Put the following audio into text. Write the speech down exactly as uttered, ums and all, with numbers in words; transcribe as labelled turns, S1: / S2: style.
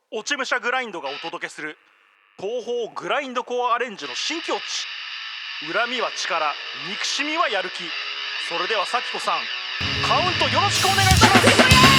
S1: 落ち武者グラインドがお届けする東方グラインドコアアレンジの新境地。恨みは力、憎しみはやる気。それでは咲子さん、カウントよろしくお願いします。